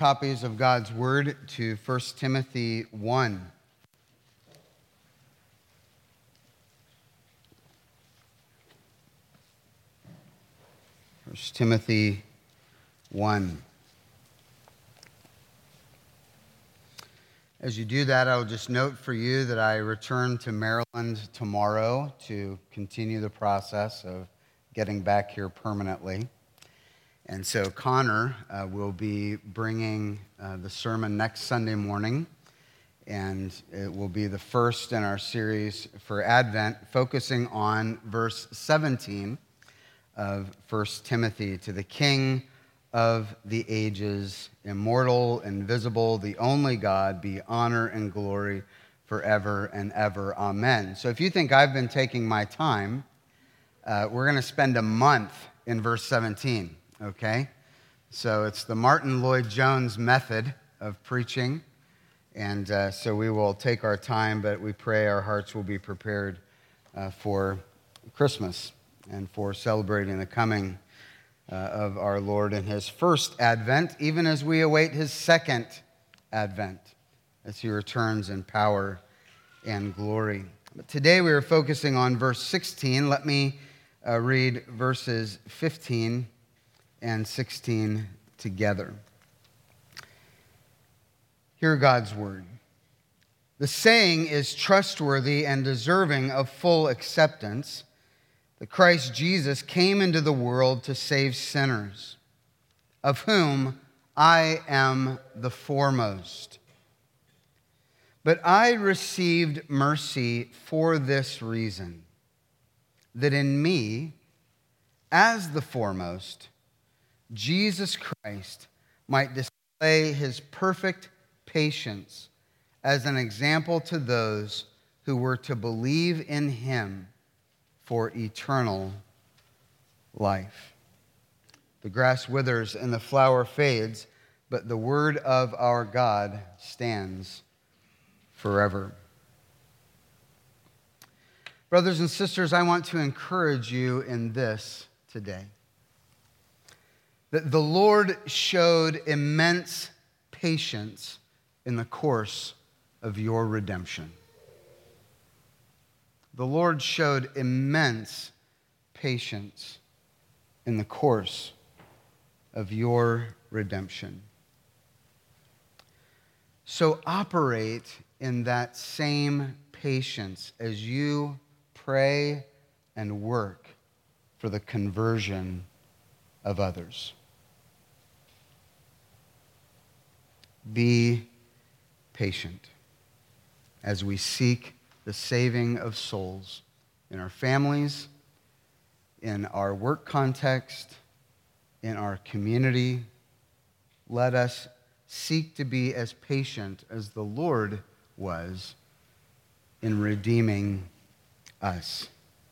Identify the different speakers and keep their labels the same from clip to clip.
Speaker 1: copies of God's Word to 1 Timothy 1. 1 Timothy 1. As you do that, I will just note for you that I return to Maryland tomorrow to continue the process of getting back here permanently. And so Connor will be bringing the sermon next Sunday morning, and it will be the first in our series for Advent, focusing on verse 17 of 1 Timothy. To the King of the ages, immortal, invisible, the only God, be honor and glory forever and ever. Amen. So if you think I've been taking my time, we're going to spend a month in verse 17, okay? So it's the Martin Lloyd-Jones method of preaching, and so we will take our time, but we pray our hearts will be prepared for Christmas and for celebrating the coming of our Lord in his first advent, even as we await his second advent, as he returns in power and glory. But today we are focusing on verse 16. Let me read verses 15 and 16 together. Hear God's word. The saying is trustworthy and deserving of full acceptance, that Christ Jesus came into the world to save sinners, of whom I am the foremost. But I received mercy for this reason, that in me, as the foremost, Jesus Christ might display his perfect patience as an example to those who were to believe in him for eternal life. The grass withers and the flower fades, but the word of our God stands forever. Brothers and sisters, I want to encourage you in this today, that the Lord showed immense patience in the course of your redemption. The Lord showed immense patience in the course of your redemption. So operate in that same patience as you pray and work for the conversion of others. Be patient as we seek the saving of souls in our families, in our work context, in our community. Let us seek to be as patient as the Lord was in redeeming us.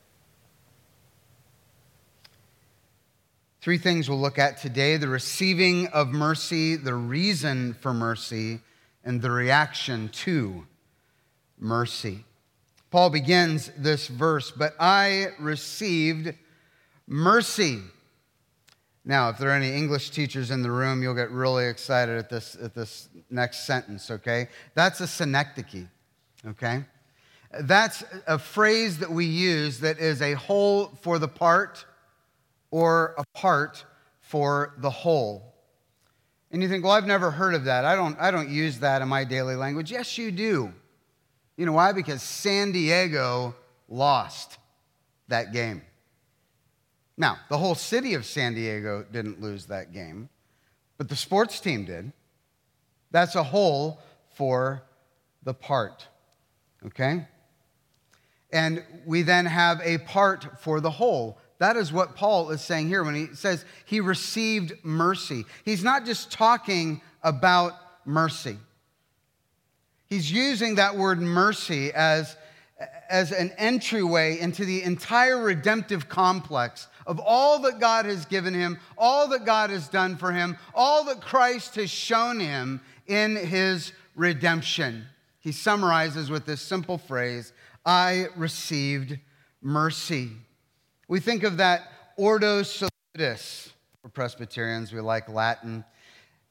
Speaker 1: Three things we'll look at today: the receiving of mercy, the reason for mercy, and the reaction to mercy. Paul begins this verse, but I received mercy. Now, if there are any English teachers in the room, you'll get really excited at this next sentence, okay? That's a synecdoche, okay? That's a phrase that we use that is a whole for the part or a part for the whole. And you think, well, I've never heard of that. I don't use that in my daily language. Yes, you do. You know why? Because San Diego lost that game. Now, the whole city of San Diego didn't lose that game, but the sports team did. That's a whole for the part, okay? And we then have a part for the whole. That is what Paul is saying here when he says he received mercy. He's not just talking about mercy. He's using that word mercy as an entryway into the entire redemptive complex of all that God has given him, all that God has done for him, all that Christ has shown him in his redemption. He summarizes with this simple phrase, I received mercy. We think of that Ordo Salutis. For Presbyterians, we like Latin.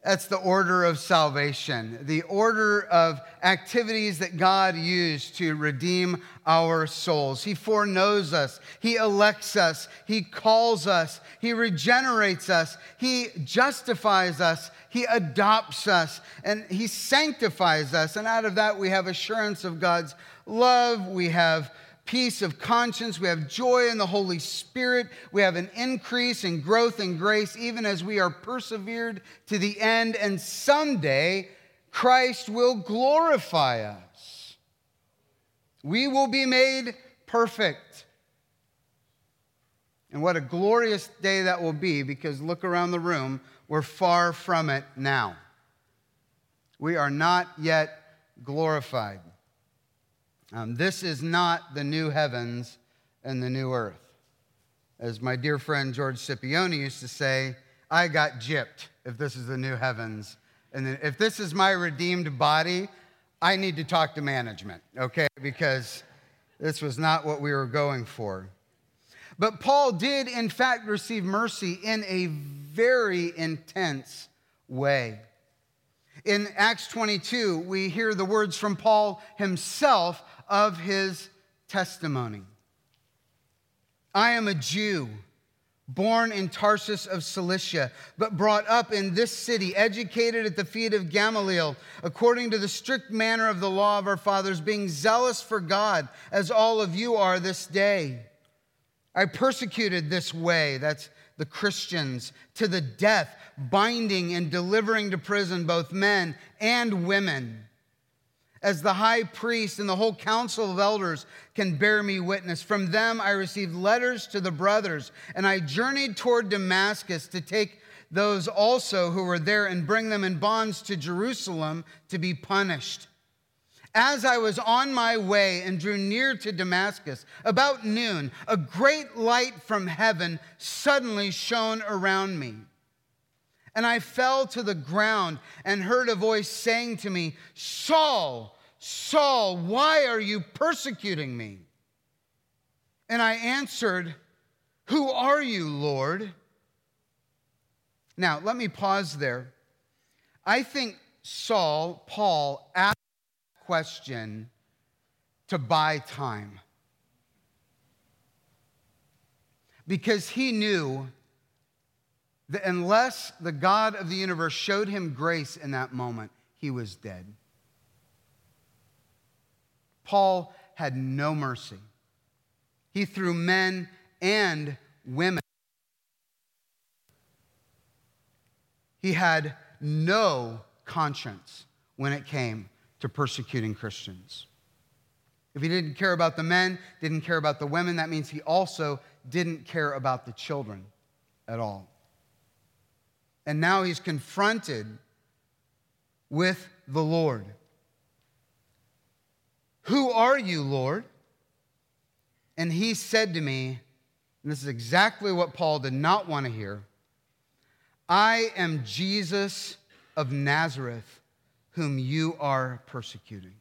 Speaker 1: That's the order of salvation, the order of activities that God used to redeem our souls. He foreknows us. He elects us. He calls us. He regenerates us. He justifies us. He adopts us. And He sanctifies us. And out of that, we have assurance of God's love. We have peace of conscience. We have joy in the Holy Spirit. We have an increase in growth and grace, even as we are persevered to the end. And someday, Christ will glorify us. We will be made perfect. And what a glorious day that will be, because look around the room, we're far from it now. We are not yet glorified. This is not the new heavens and the new earth. As my dear friend George Scipione used to say, I got gypped if this is the new heavens. And if this is my redeemed body, I need to talk to management, okay? Because this was not what we were going for. But Paul did, in fact, receive mercy in a very intense way. In Acts 22, we hear the words from Paul himself of his testimony. I am a Jew, born in Tarsus of Cilicia, but brought up in this city, educated at the feet of Gamaliel, according to the strict manner of the law of our fathers, being zealous for God, as all of you are this day. I persecuted this way, that's the Christians, to the death, binding and delivering to prison both men and women. As the high priest and the whole council of elders can bear me witness, from them I received letters to the brothers, and I journeyed toward Damascus to take those also who were there and bring them in bonds to Jerusalem to be punished. As I was on my way and drew near to Damascus, about noon, a great light from heaven suddenly shone around me. And I fell to the ground and heard a voice saying to me, Saul, Saul, why are you persecuting me? And I answered, Who are you, Lord? Now, let me pause there. I think Paul asked the question to buy time. Because he knew that unless the God of the universe showed him grace in that moment, he was dead. Paul had no mercy. He threw men and women. He had no conscience when it came to persecuting Christians. If he didn't care about the men, didn't care about the women, that means he also didn't care about the children at all. And now he's confronted with the Lord. Who are you, Lord? And he said to me, and this is exactly what Paul did not want to hear, I am Jesus of Nazareth, whom you are persecuting.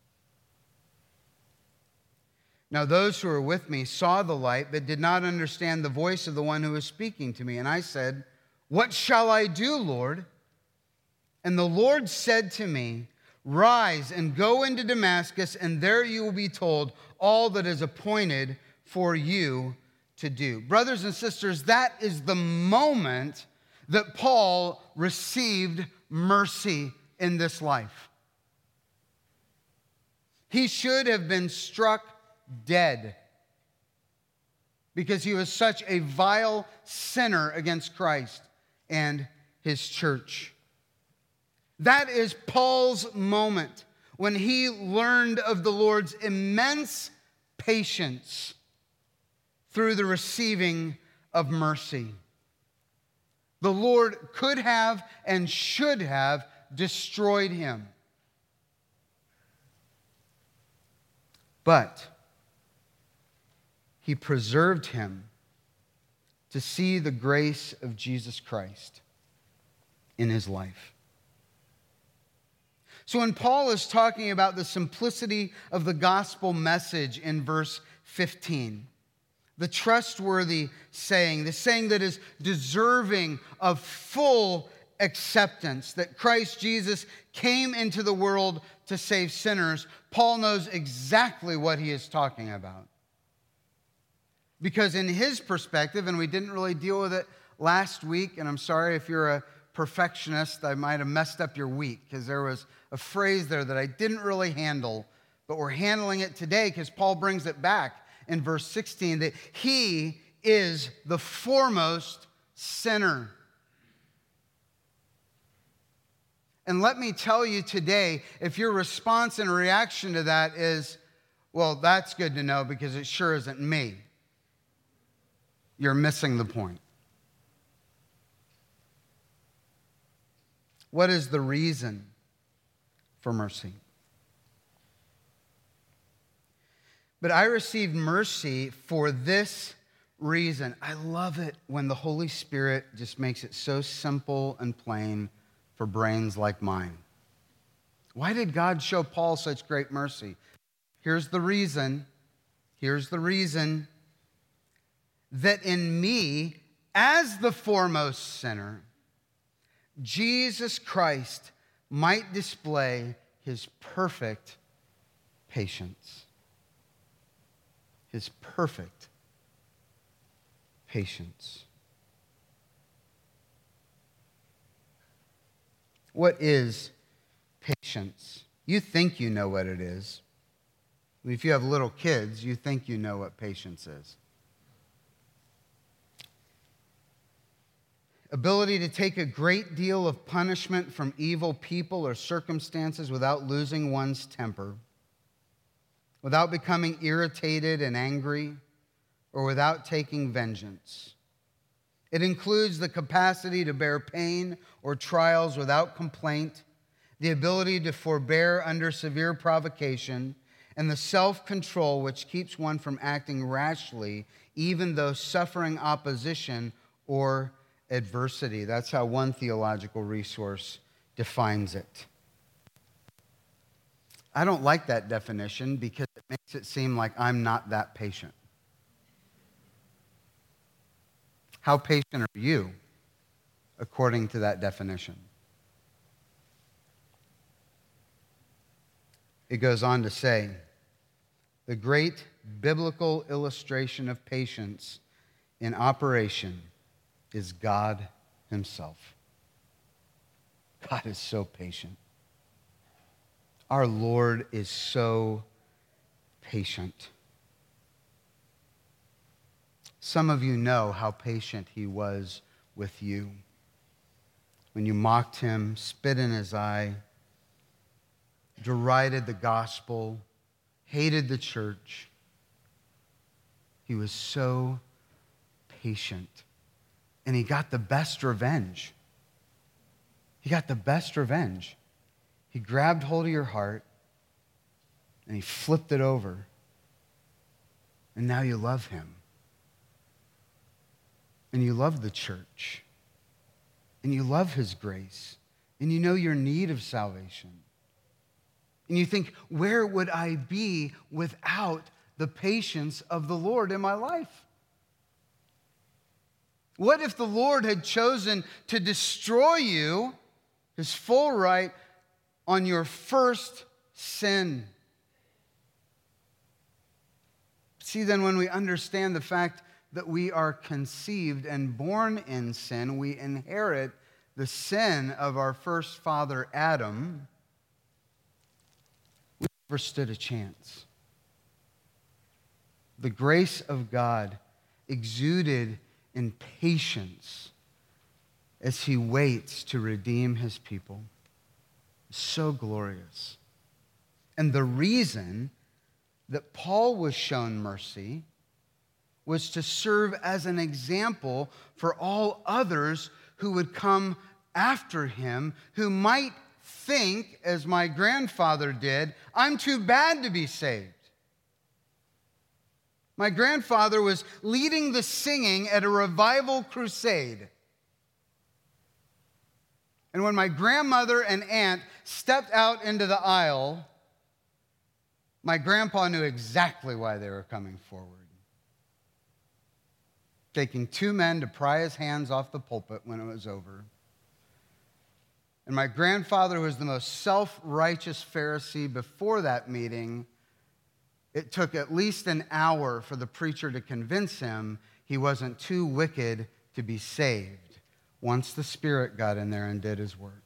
Speaker 1: Now those who were with me saw the light, but did not understand the voice of the one who was speaking to me. And I said, What shall I do, Lord? And the Lord said to me, Rise and go into Damascus, and there you will be told all that is appointed for you to do. Brothers and sisters, that is the moment that Paul received mercy in this life. He should have been struck dead because he was such a vile sinner against Christ and his church. That is Paul's moment when he learned of the Lord's immense patience through the receiving of mercy. The Lord could have and should have destroyed him. But he preserved him to see the grace of Jesus Christ in his life. So when Paul is talking about the simplicity of the gospel message in verse 15, the trustworthy saying, the saying that is deserving of full acceptance that Christ Jesus came into the world to save sinners, Paul knows exactly what he is talking about. Because in his perspective, and we didn't really deal with it last week, and I'm sorry if you're a perfectionist, I might have messed up your week, because there was a phrase there that I didn't really handle, but we're handling it today because Paul brings it back in verse 16, that he is the foremost sinner. And let me tell you today, if your response and reaction to that is, well, that's good to know because it sure isn't me, you're missing the point. What is the reason for mercy? But I received mercy for this reason. I love it when the Holy Spirit just makes it so simple and plain for brains like mine. Why did God show Paul such great mercy? Here's the reason. Here's the reason. That in me, as the foremost sinner, Jesus Christ might display his perfect patience. His perfect patience. What is patience? You think you know what it is. If you have little kids, you think you know what patience is. Ability to take a great deal of punishment from evil people or circumstances without losing one's temper, without becoming irritated and angry, or without taking vengeance. It includes the capacity to bear pain or trials without complaint, the ability to forbear under severe provocation, and the self-control which keeps one from acting rashly, even though suffering opposition or adversity. That's how one theological resource defines it. I don't like that definition because it makes it seem like I'm not that patient. How patient are you according to that definition? It goes on to say, the great biblical illustration of patience in operation is God himself. God is so patient. Our Lord is so patient. Some of you know how patient he was with you. When you mocked him, spit in his eye, derided the gospel, hated the church, he was so patient. And he got the best revenge. He got the best revenge. He grabbed hold of your heart and he flipped it over. And now you love him. And you love the church. And you love his grace. And you know your need of salvation. And you think, where would I be without the patience of the Lord in my life? What if the Lord had chosen to destroy you, his full right, on your first sin? See, then when we understand the fact that we are conceived and born in sin, we inherit the sin of our first father, Adam. We never stood a chance. The grace of God exuded in patience as he waits to redeem his people. So glorious. And the reason that Paul was shown mercy was to serve as an example for all others who would come after him, who might think, as my grandfather did, I'm too bad to be saved. My grandfather was leading the singing at a revival crusade. And when my grandmother and aunt stepped out into the aisle, my grandpa knew exactly why they were coming forward. Taking two men to pry his hands off the pulpit when it was over. And my grandfather, who was the most self-righteous Pharisee before that meeting, it took at least an hour for the preacher to convince him he wasn't too wicked to be saved once the Spirit got in there and did his work.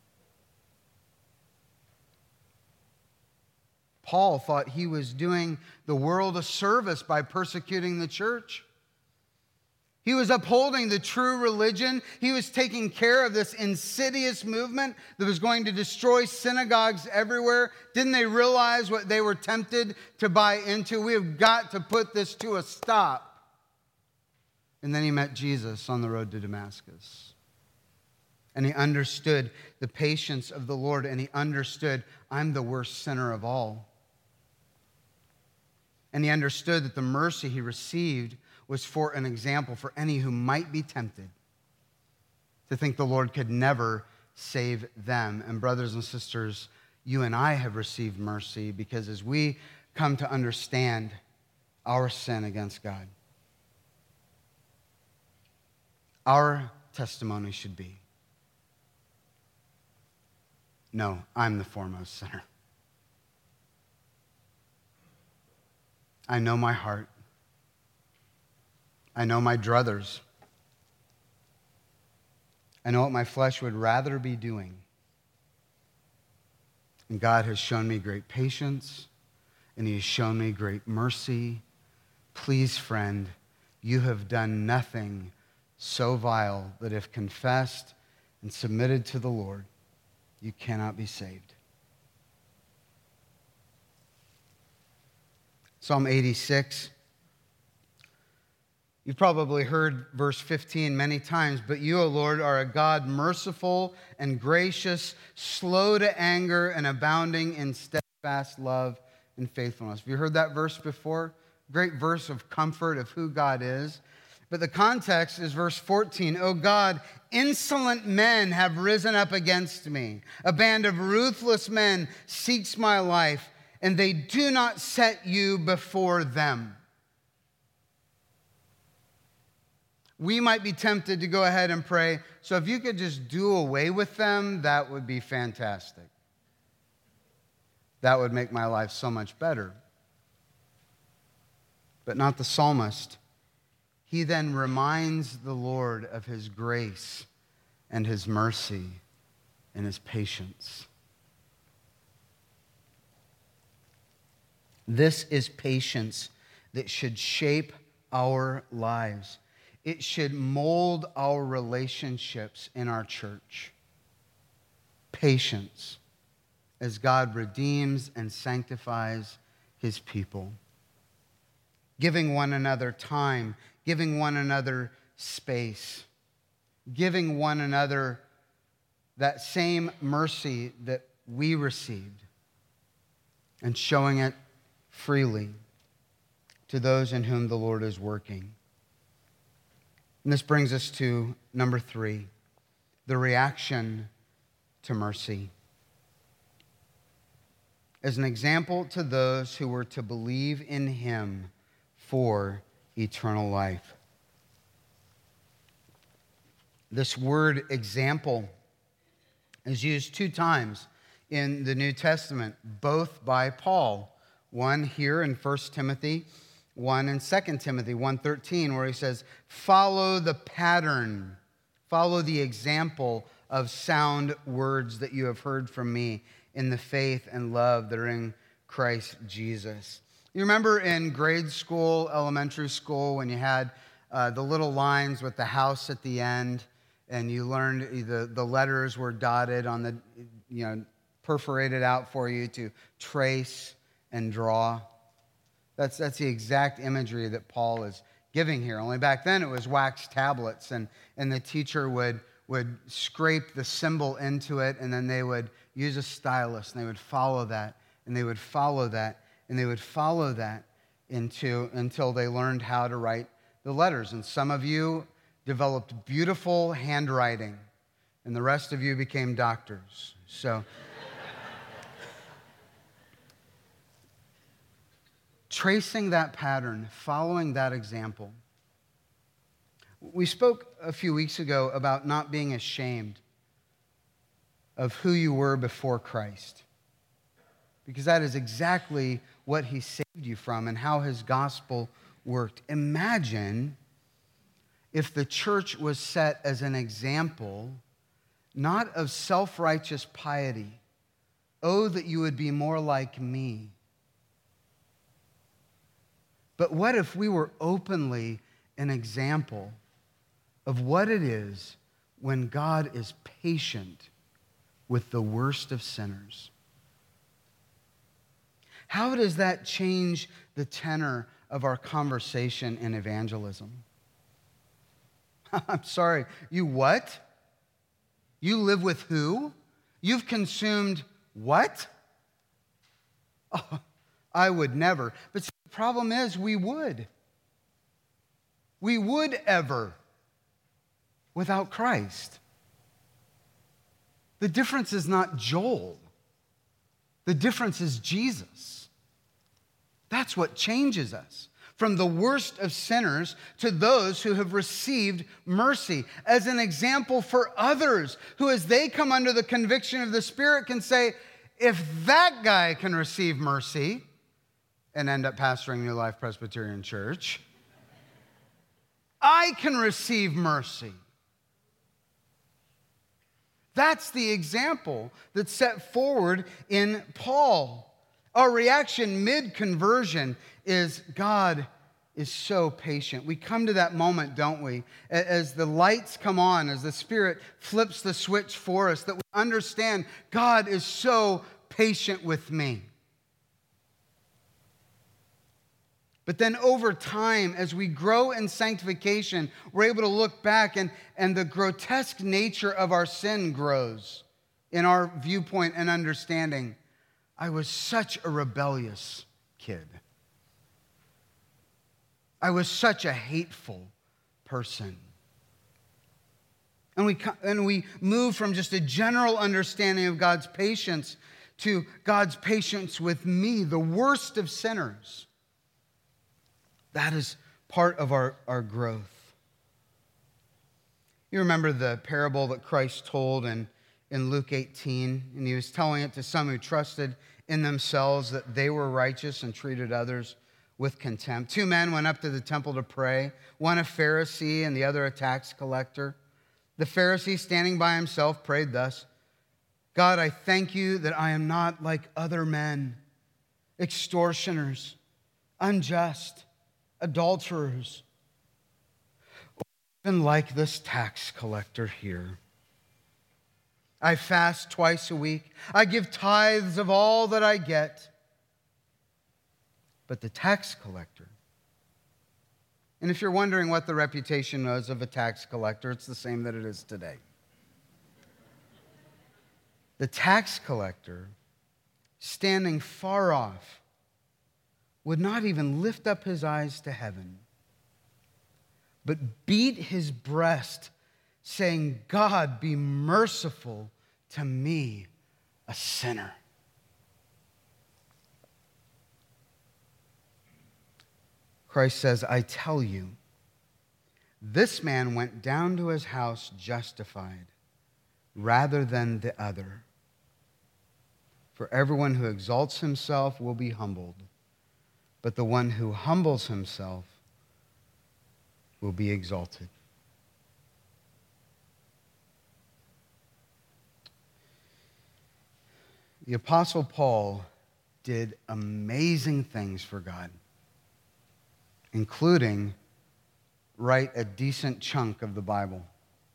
Speaker 1: Paul thought he was doing the world a service by persecuting the church. He was upholding the true religion. He was taking care of this insidious movement that was going to destroy synagogues everywhere. Didn't they realize what they were tempted to buy into? We have got to put this to a stop. And then he met Jesus on the road to Damascus. And he understood the patience of the Lord, and he understood, I'm the worst sinner of all. And he understood that the mercy he received was for an example for any who might be tempted to think the Lord could never save them. And brothers and sisters, you and I have received mercy because as we come to understand our sin against God, our testimony should be, no, I'm the foremost sinner. I know my heart. I know my druthers. I know what my flesh would rather be doing. And God has shown me great patience, and he has shown me great mercy. Please, friend, you have done nothing so vile that if confessed and submitted to the Lord, you cannot be saved. Psalm 86. You've probably heard verse 15 many times, but you, O Lord, are a God merciful and gracious, slow to anger and abounding in steadfast love and faithfulness. Have you heard that verse before? Great verse of comfort of who God is. But the context is verse 14. O God, insolent men have risen up against me. A band of ruthless men seeks my life, and they do not set you before them. We might be tempted to go ahead and pray, so if you could just do away with them, that would be fantastic. That would make my life so much better. But not the psalmist. He then reminds the Lord of his grace and his mercy and his patience. This is patience that should shape our lives. It should mold our relationships in our church. Patience as God redeems and sanctifies his people. Giving one another time, giving one another space, giving one another that same mercy that we received, and showing it freely to those in whom the Lord is working. And this brings us to number 3, the reaction to mercy. As an example to those who were to believe in him for eternal life. This word example is used 2 times in the New Testament, both by Paul. One here in 1 Timothy, one in 2 Timothy 1:13, where he says, follow the pattern, follow the example of sound words that you have heard from me in the faith and love that are in Christ Jesus. You remember in grade school, elementary school, when you had the little lines with the house at the end, and you learned the letters were dotted on the, perforated out for you to trace and draw? That's the exact imagery that Paul is giving here. Only back then it was wax tablets, and the teacher would scrape the symbol into it, and then they would use a stylus, and they would follow that, and they would follow that, and they would follow that until they learned how to write the letters. And some of you developed beautiful handwriting, and the rest of you became doctors. So tracing that pattern, following that example. We spoke a few weeks ago about not being ashamed. of who you were before Christ. Because that is exactly what he saved you from and how his gospel worked. Imagine if the church was set as an example, not of self-righteous piety. Oh, that you would be more like me. But what if we were openly an example of what it is when God is patient with the worst of sinners? How does that change the tenor of our conversation in evangelism? I'm sorry, you what? You live with who? You've consumed what? Oh, I would never. But see, the problem is we would. We would ever without Christ. The difference is not Joel. The difference is Jesus. That's what changes us. From the worst of sinners to those who have received mercy as an example for others who, as they come under the conviction of the Spirit, can say, if that guy can receive mercy and end up pastoring New Life Presbyterian Church, I can receive mercy. That's the example that's set forward in Paul. Our reaction mid-conversion is God is so patient. We come to that moment, don't we? As the lights come on, as the Spirit flips the switch for us, that we understand God is so patient with me. But then over time, as we grow in sanctification, we're able to look back and the grotesque nature of our sin grows in our viewpoint and understanding. I was such a rebellious kid. I was such a hateful person. And we move from just a general understanding of God's patience to God's patience with me, the worst of sinners. That is part of our growth. You remember the parable that Christ told in Luke 18, and he was telling it to some who trusted in themselves that they were righteous and treated others with contempt. Two men went up to the temple to pray, one a Pharisee and the other a tax collector. The Pharisee, standing by himself, prayed thus, God, I thank you that I am not like other men, extortioners, unjust, adulterers, or even like this tax collector here. I fast twice a week. I give tithes of all that I get. But the tax collector, and if you're wondering what the reputation was of a tax collector, it's the same that it is today. The tax collector, standing far off, would not even lift up his eyes to heaven, but beat his breast, saying, God, be merciful to me, a sinner. Christ says, I tell you, this man went down to his house justified rather than the other. For everyone who exalts himself will be humbled, but the one who humbles himself will be exalted. The Apostle Paul did amazing things for God, including write a decent chunk of the Bible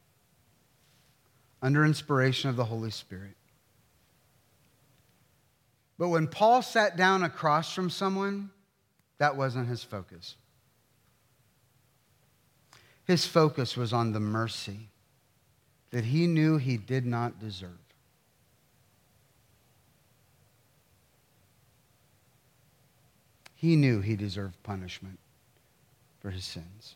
Speaker 1: under inspiration of the Holy Spirit. But when Paul sat down across from someone, that wasn't his focus. His focus was on the mercy that he knew he did not deserve. He knew he deserved punishment for his sins.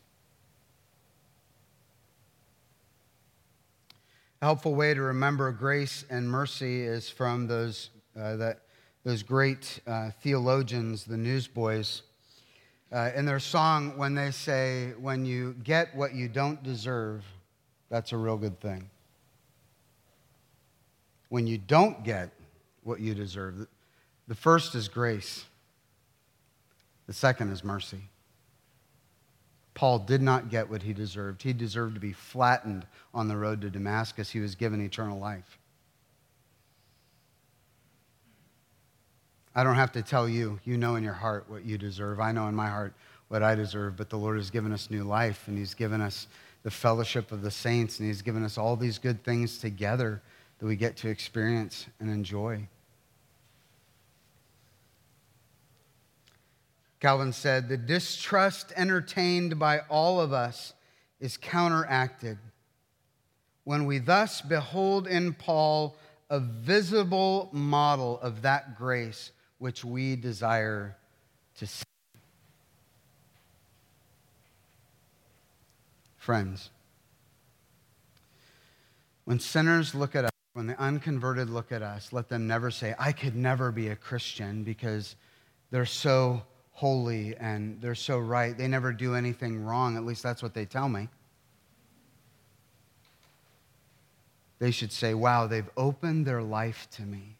Speaker 1: A helpful way to remember grace and mercy is from those great theologians, the Newsboys. In their song, when they say, when you get what you don't deserve, that's a real good thing. when you don't get what you deserve. The first is grace. The second is mercy. Paul did not get what he deserved. He deserved to be flattened on the road to Damascus. He was given eternal life. I don't have to tell you. You know in your heart what you deserve. I know in my heart what I deserve, but the Lord has given us new life, and he's given us the fellowship of the saints, and he's given us all these good things together that we get to experience and enjoy. Calvin said, the distrust entertained by all of us is counteracted when we thus behold in Paul a visible model of that grace which we desire to see. Friends, when sinners look at us, when the unconverted look at us, let them never say, I could never be a Christian because they're so holy and they're so right. They never do anything wrong. At least that's what they tell me. They should say, wow, they've opened their life to me.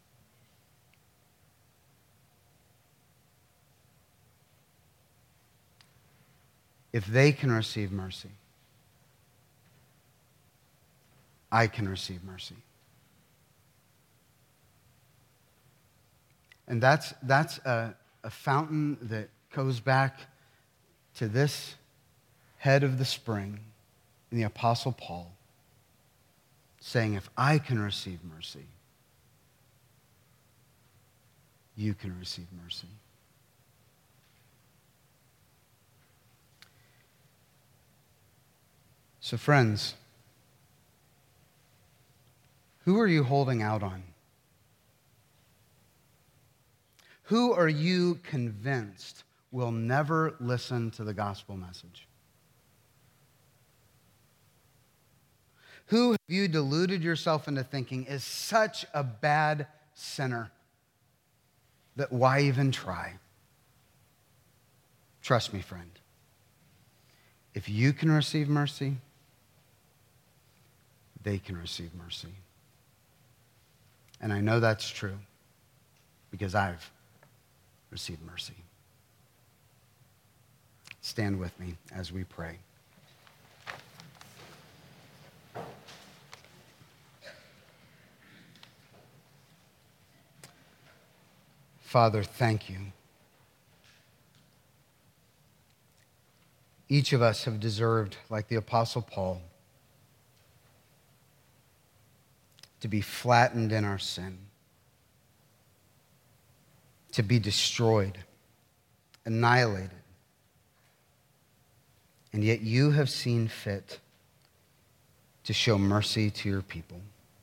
Speaker 1: If they can receive mercy, I can receive mercy. And that's a fountain that goes back to this head of the spring in the Apostle Paul, saying, if I can receive mercy, you can receive mercy. So friends, who are you holding out on? Who are you convinced will never listen to the gospel message? Who have you deluded yourself into thinking is such a bad sinner that why even try? Trust me, friend. If you can receive mercy, they can receive mercy. And I know that's true because I've received mercy. Stand with me as we pray. Father, thank you. Each of us have deserved, like the Apostle Paul, to be flattened in our sin, to be destroyed, annihilated. And yet you have seen fit to show mercy to your people.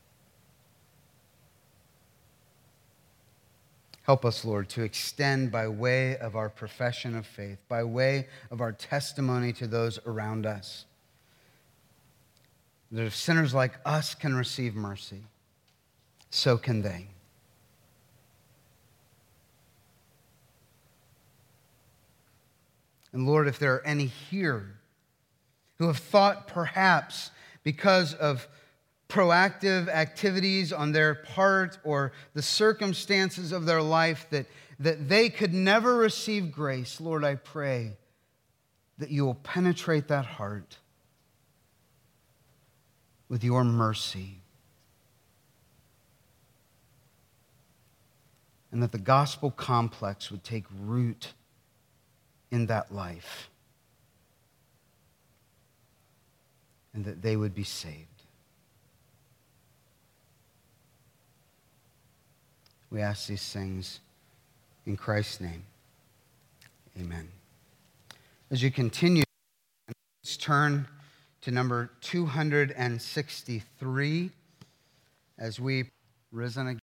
Speaker 1: Help us, Lord, to extend by way of our profession of faith, by way of our testimony to those around us, that if sinners like us can receive mercy, so can they. And Lord, if there are any here who have thought perhaps because of proactive activities on their part or the circumstances of their life that they could never receive grace, Lord, I pray that you will penetrate that heart with your mercy, and that the gospel complex would take root in that life, and that they would be saved. We ask these things in Christ's name. Amen. As you continue, let's turn to number 263 as we risen again.